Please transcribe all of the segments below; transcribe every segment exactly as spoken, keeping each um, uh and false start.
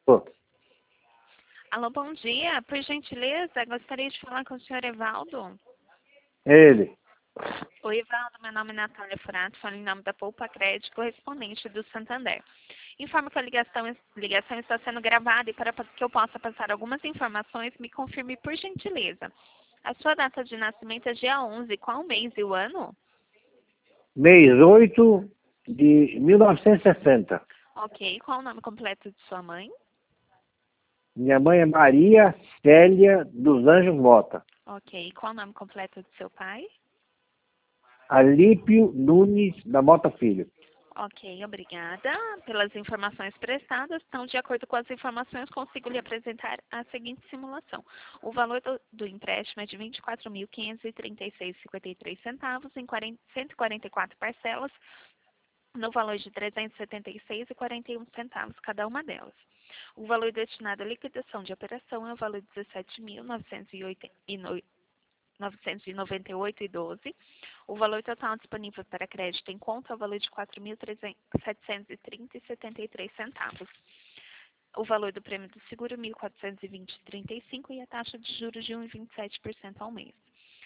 Pô, Alô, bom dia. Por gentileza, gostaria de falar com o senhor Evaldo. ele. Oi, Evaldo. Meu nome é Natália Furato, falo em nome da Poupa Crédito, correspondente do Santander. Informo que a ligação, ligação está sendo gravada e para que eu possa passar algumas informações, me confirme por gentileza. A sua data de nascimento é dia onze. Qual o mês e o ano? Mês oito de mil novecentos e sessenta. Ok. Qual o nome completo de sua mãe? Minha mãe é Maria Célia dos Anjos Mota. Ok. Qual o nome completo de seu pai? Alípio Nunes da Mota Filho. Ok, obrigada pelas informações prestadas. Então, de acordo com as informações, consigo lhe apresentar a seguinte simulação. O valor do, do empréstimo é de vinte e quatro mil, quinhentos e trinta e seis vírgula cinquenta e três centavos em quarenta, cento e quarenta e quatro parcelas, no valor de trezentos e setenta e seis vírgula quarenta e um centavos cada uma delas. O valor destinado à liquidação de operação é o valor de dezessete mil, novecentos e oitenta e nove novecentos e noventa e oito vírgula doze. O valor total disponível para crédito em conta é o valor de quatro mil setecentos e trinta vírgula setenta e três centavos. O valor do prêmio do seguro mil quatrocentos e vinte vírgula trinta e cinco e a taxa de juros de um vírgula vinte e sete por cento ao mês.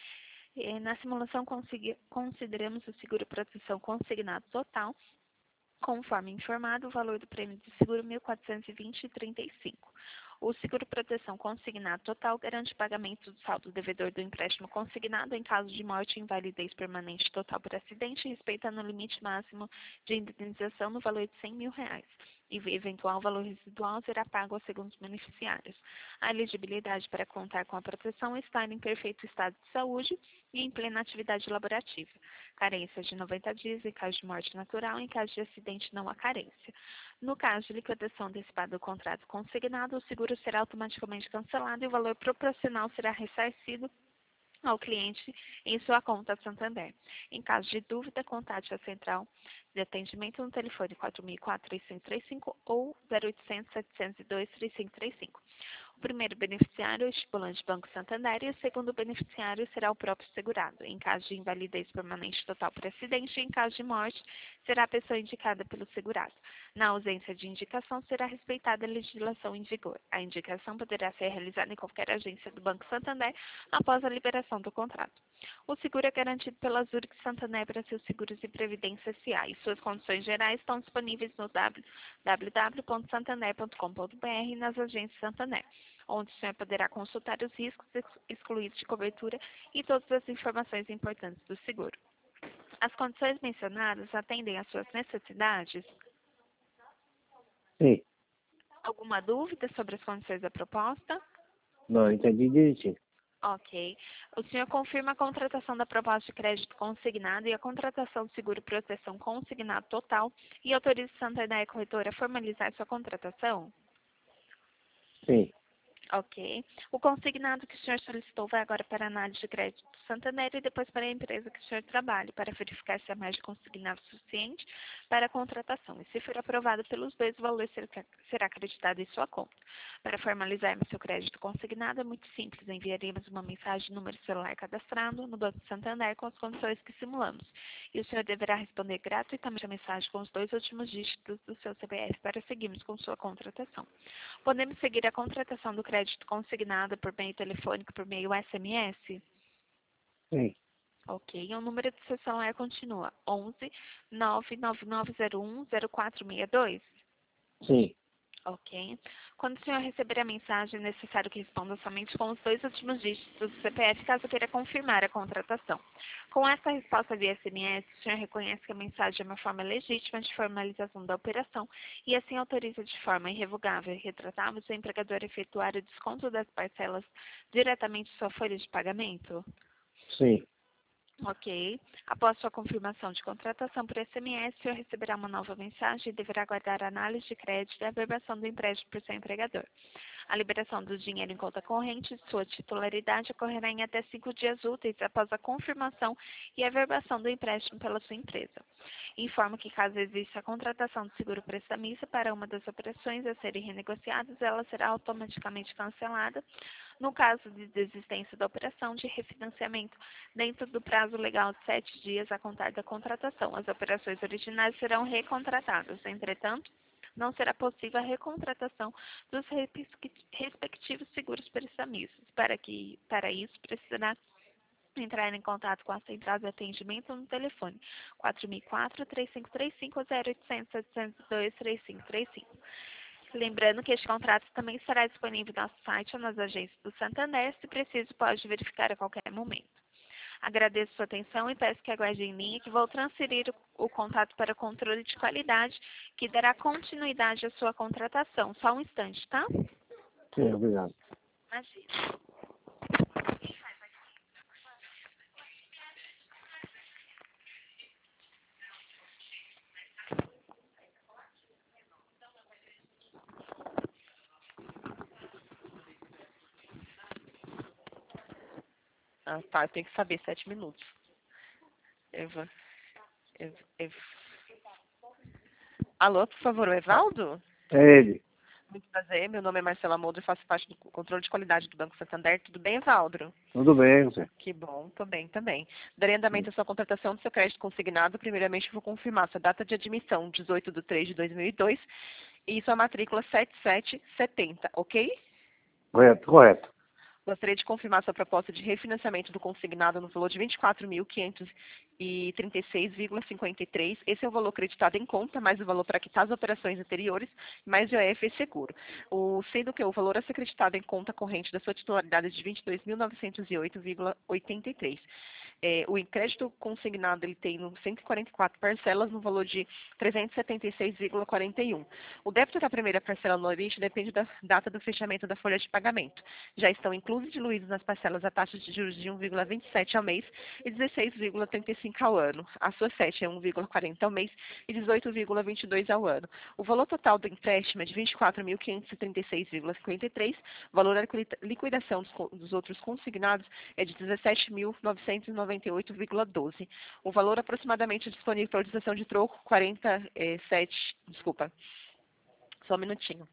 E na simulação consideramos o seguro proteção consignado total. Conforme informado, o valor do prêmio de seguro mil quatrocentos e vinte vírgula trinta e cinco. O seguro proteção consignado total garante pagamento do saldo devedor do empréstimo consignado em caso de morte e invalidez permanente total por acidente, respeitando o limite máximo de indenização no valor de cem mil reais. E o eventual valor residual será pago aos segundos beneficiários. A elegibilidade para contar com a proteção está em perfeito estado de saúde e em plena atividade laborativa. Carência de noventa dias em caso de morte natural, em caso de acidente não há carência. No caso de liquidação antecipada do contrato consignado, o seguro será automaticamente cancelado e o valor proporcional será ressarcido ao cliente em sua conta Santander. Em caso de dúvida, contate a central de atendimento no telefone quatro mil e quatro, três cinco três cinco ou zero oitocentos, setecentos e dois, três cinco três cinco. O primeiro beneficiário é o estipulante Banco Santander e o segundo beneficiário será o próprio segurado. Em caso de invalidez permanente total por acidente e em caso de morte, será a pessoa indicada pelo segurado. Na ausência de indicação, será respeitada a legislação em vigor. A indicação poderá ser realizada em qualquer agência do Banco Santander após a liberação do contrato. O seguro é garantido pela Zurich Santander Brasil Seguros e Previdência S A e suas condições gerais estão disponíveis no w w w ponto santander ponto com ponto b r e nas agências Santander, onde o senhor poderá consultar os riscos excluídos de cobertura e todas as informações importantes do seguro. As condições mencionadas atendem às suas necessidades? Sim. Alguma dúvida sobre as condições da proposta? Não, entendi direitinho. Ok. O senhor confirma a contratação da proposta de crédito consignado e a contratação do seguro proteção consignado total e autoriza o Santander Corretora a formalizar sua contratação? Sim. Ok. O consignado que o senhor solicitou vai agora para a análise de crédito do Santander e depois para a empresa que o senhor trabalha, para verificar se a margem consignada é suficiente para a contratação. E se for aprovado pelos dois, o valor será acreditado em sua conta. Para formalizarmos seu crédito consignado, é muito simples. Enviaremos uma mensagem de número celular cadastrado no Banco Santander com as condições que simulamos. E o senhor deverá responder gratuitamente a mensagem com os dois últimos dígitos do seu C P F para seguirmos com sua contratação. Podemos seguir a contratação do crédito consignado por meio telefônico, por meio S M S? Sim. Ok. E o número do seu celular continua onze, nove nove nove zero um, zero quatro seis dois? Sim. Ok. Quando o senhor receber a mensagem, é necessário que responda somente com os dois últimos dígitos do C P F, caso queira confirmar a contratação. Com essa resposta via S M S, o senhor reconhece que a mensagem é uma forma legítima de formalização da operação e assim autoriza de forma irrevogável e retratável o seu empregador a efetuar o desconto das parcelas diretamente em sua folha de pagamento? Sim. Ok. Após sua confirmação de contratação por S M S, o senhor receberá uma nova mensagem e deverá aguardar a análise de crédito e a averbação do empréstimo por seu empregador. A liberação do dinheiro em conta corrente de sua titularidade ocorrerá em até cinco dias úteis após a confirmação e averbação do empréstimo pela sua empresa. Informo que, caso exista a contratação do seguro prestamista para uma das operações a serem renegociadas, ela será automaticamente cancelada no caso de desistência da operação de refinanciamento, dentro do prazo legal de sete dias a contar da contratação. As operações originais serão recontratadas. Entretanto, não será possível a recontratação dos respectivos seguros prestamistas. Para, que, para isso, precisará entrar em contato com a central de atendimento no telefone quatro mil e quatro, três cinco três cinco, zero oitocentos, setecentos e dois, três cinco três cinco. Lembrando que este contrato também estará disponível no nosso site ou nas agências do Santander. Se preciso, pode verificar a qualquer momento. Agradeço sua atenção e peço que aguarde em linha que vou transferir o, o contato para controle de qualidade, que dará continuidade à sua contratação. Só um instante, tá? Sim, obrigado. Imagina. Ah, tá. Eu tenho que saber sete minutos. Eva. Eva, Eva. Alô, por favor, o Evaldo? É ele. Muito prazer. Meu nome é Marcela Moldro e faço parte do controle de qualidade do Banco Santander. Tudo bem, Evaldo? Tudo bem, você? Que bom, tô bem também. Darei andamento à sua contratação do seu crédito consignado. Primeiramente, vou confirmar sua data de admissão, dezoito de três de dois mil e dois, e sua matrícula sete sete sete zero, ok? Correto, correto. Gostaria de confirmar sua proposta de refinanciamento do consignado no valor de vinte e quatro mil quinhentos e trinta e seis vírgula cinquenta e três. Esse é o valor creditado em conta, mais o valor para quitar as operações anteriores, mais o I O F e seguro. O, sendo que o valor a ser creditado em conta corrente da sua titularidade é de vinte e dois mil novecentos e oito vírgula oitenta e três. É, o crédito consignado ele tem cento e quarenta e quatro parcelas no valor de trezentos e setenta e seis vírgula quarenta e um. O débito da primeira parcela no limite depende da data do fechamento da folha de pagamento. Já estão inclusos e diluídos nas parcelas a taxa de juros de um vírgula vinte e sete ao mês e dezesseis vírgula trinta e cinco ao ano. A sua sete é um vírgula quarenta ao mês e dezoito vírgula vinte e dois ao ano. O valor total do empréstimo é de vinte e quatro mil quinhentos e trinta e seis vírgula cinquenta e três. O valor da liquidação dos, dos outros consignados é de dezessete mil novecentos e noventa e oito vírgula doze. O valor aproximadamente disponível para utilização de troco, quarenta e sete, desculpa, só um minutinho.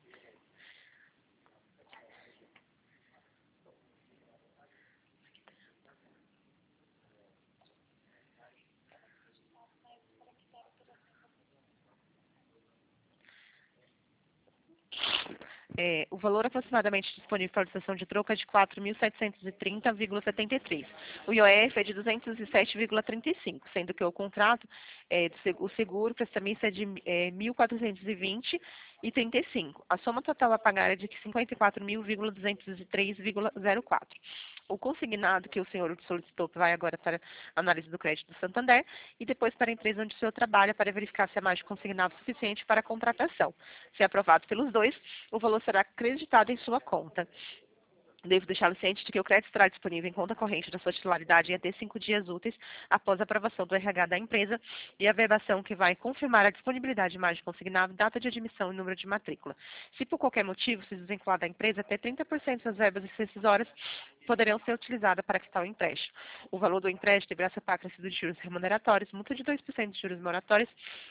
É, o valor aproximadamente disponível para utilização de troco é de quatro mil setecentos e trinta vírgula setenta e três. O I O F é de duzentos e sete vírgula trinta e cinco, sendo que o contrato, é, o seguro prestamista é de é, mil quatrocentos e vinte vírgula trinta e cinco. A soma total a pagar é de cinquenta e quatro mil duzentos e três vírgula zero quatro. O consignado que o senhor solicitou vai agora para a análise do crédito do Santander e depois para a empresa onde o senhor trabalha para verificar se é mais de consignado suficiente para a contratação. Se aprovado pelos dois, o valor será acreditado em sua conta. Devo deixá-lo ciente de que o crédito estará disponível em conta corrente da sua titularidade em até cinco dias úteis após a aprovação do R H da empresa e a verbação que vai confirmar a disponibilidade de margem consignada, data de admissão e número de matrícula. Se por qualquer motivo se desvincular da empresa, até trinta por cento das verbas rescisórias poderão ser utilizadas para quitar o empréstimo. O valor do empréstimo deverá ser pago acrescido de juros remuneratórios, multa de dois por cento de juros moratórios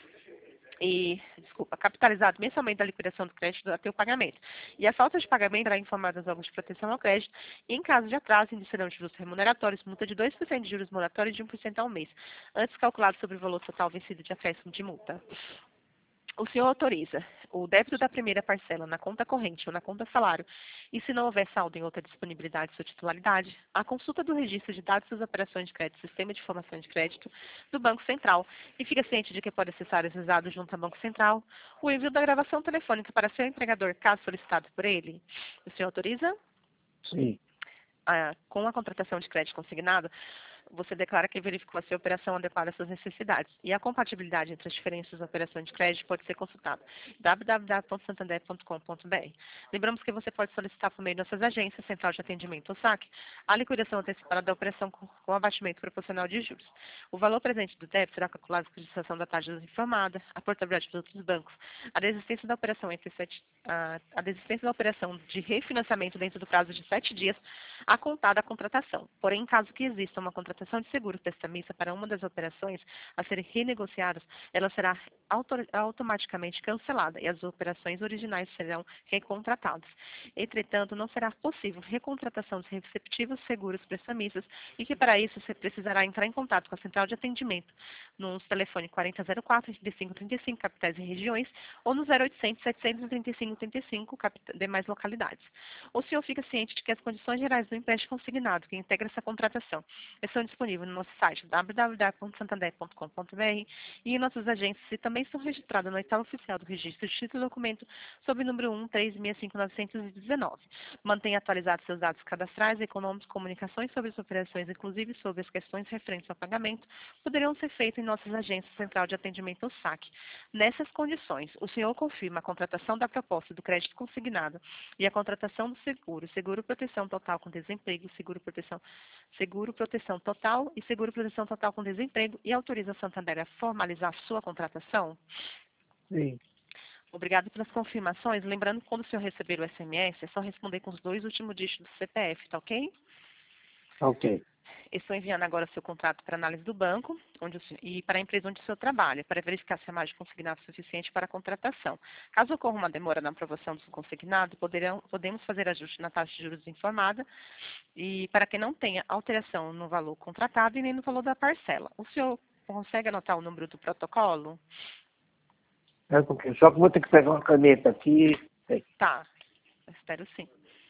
e, desculpa, capitalizado mensalmente da liquidação do crédito até o pagamento. E a falta de pagamento será informada aos órgãos de proteção ao crédito e, em caso de atraso, iniciarão de juros remuneratórios, multa de dois por cento de juros moratórios e de um por cento ao mês, antes calculado sobre o valor total vencido de acréscimo de multa. O senhor autoriza o débito da primeira parcela na conta corrente ou na conta salário, e se não houver saldo em outra disponibilidade de sua titularidade, a consulta do registro de dados das operações de crédito, Sistema de Informação de Crédito do Banco Central, e fica ciente de que pode acessar esses dados junto ao Banco Central, o envio da gravação telefônica para seu empregador, caso solicitado por ele. O senhor autoriza? Sim. Ah, com a contratação de crédito consignado, você declara que verificou se a operação adequada às suas necessidades. E a compatibilidade entre as diferentes operações de crédito pode ser consultada em w w w ponto santander ponto com ponto b r. Lembramos que você pode solicitar por meio de nossas agências, Central de Atendimento ou S A C, a liquidação antecipada da operação com, com abatimento proporcional de juros. O valor presente do débito será calculado com a utilização da taxa informada, a portabilidade dos outros bancos, a desistência da operação entre sete, a, a desistência da operação de refinanciamento dentro do prazo de sete dias, a contar da contratação. Porém, em caso que exista uma contratação contratação de seguro prestamista para uma das operações a serem renegociadas, ela será auto automaticamente cancelada e as operações originais serão recontratadas. Entretanto, não será possível recontratação dos respectivos seguros prestamistas e que para isso você precisará entrar em contato com a central de atendimento nos telefone quarenta zero quatro, trinta e cinco trinta e cinco, capitais e regiões, ou no zero oitocentos, setecentos e trinta e cinco trinta e cinco, demais localidades. O senhor fica ciente de que as condições gerais do empréstimo consignado que integra essa contratação estão disponíveis no nosso site w w w ponto santander ponto com ponto b r e em nossas agências e também estão registradas no oitavo oficial do registro de título e documento sob o número um três seis cinco nove um nove. Mantenha atualizados seus dados cadastrais, econômicos, comunicações sobre as operações, inclusive sobre as questões referentes ao pagamento, poderão ser feitas em nossas agências central de atendimento ao saque. Nessas condições, o senhor confirma a contratação da proposta do crédito consignado e a contratação do seguro, seguro proteção total com desemprego, seguro proteção, seguro proteção total e seguro proteção total com desemprego e autoriza a Santander a formalizar sua contratação? Sim. Obrigado pelas confirmações. Lembrando que quando o senhor receber o S M S, é só responder com os dois últimos dígitos do C P F, tá ok? Ok. Estou enviando agora o seu contrato para análise do banco onde o senhor, e para a empresa onde o senhor trabalha, para verificar se a margem consignada é suficiente para a contratação. Caso ocorra uma demora na aprovação do consignado, poderão, podemos fazer ajuste na taxa de juros informada e para que não tenha alteração no valor contratado e nem no valor da parcela. O senhor consegue anotar o número do protocolo? É porque só que vou ter que pegar uma caneta aqui. Tá, espero sim.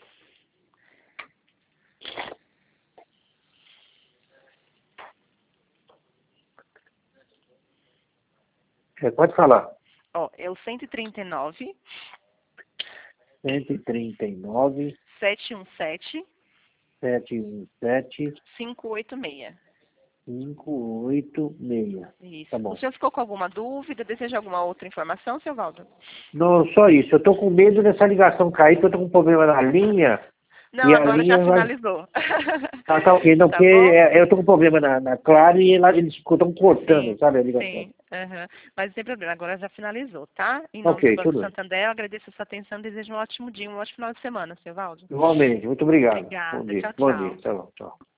Você pode falar. Ó, é o cento e trinta e nove, cento e trinta e nove, sete um sete, sete um sete, cinco oito seis. cinco oito seis. Isso. Tá bom. O senhor ficou com alguma dúvida? Deseja alguma outra informação, seu Valdo? Não, só isso. Eu tô com medo dessa ligação cair, porque eu tô com um problema na linha. Não, E a agora já linha vai- finalizou. Tá, tá ok. Não, Tá porque bom? é, eu tô com um problema na, na Claro e ela, eles estão cortando, Sim, sabe, a ligação. sim. Aham. Mas não tem problema, agora já finalizou, tá? Em nome Ok, do Banco tudo bem. Santander, eu agradeço a sua atenção e desejo um ótimo dia, um ótimo final de semana, seu Valdo. Igualmente. Muito obrigado. Obrigada. Bom dia. Tchau, Bom tchau. dia. Tchau, tchau.